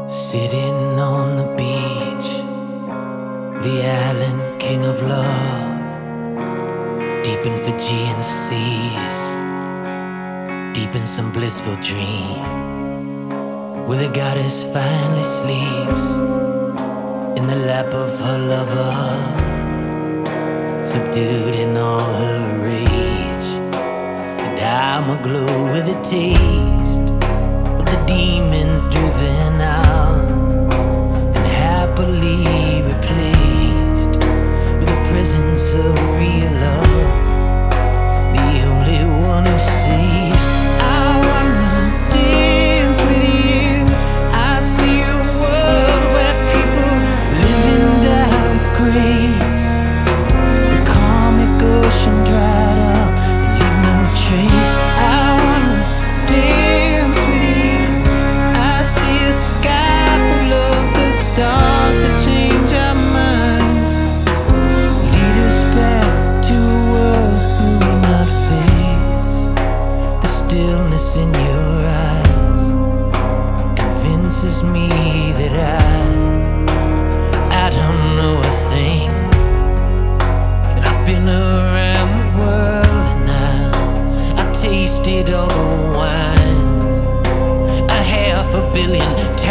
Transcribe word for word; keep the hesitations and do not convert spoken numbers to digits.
Sitting on the beach, the island king of love, deep in Fijian seas, deep in some blissful dream, where the goddess finally sleeps in the lap of her lover, subdued in all her rage. And I'm aglow with a taste of the demons driven out and happily replaced with the presence of real love, the only one who sees. I wanna dance with you. I see a world where people live and die with grace, the karmic ocean dried up and leave no trace. I wanna dance with you. I see a sky full of the stars that change our minds, lead us back to a world we will not face. The stillness in your eyes convinces me that I, I don't know a thing. And I've been around the world and I, I tasted all the wines, a half a billion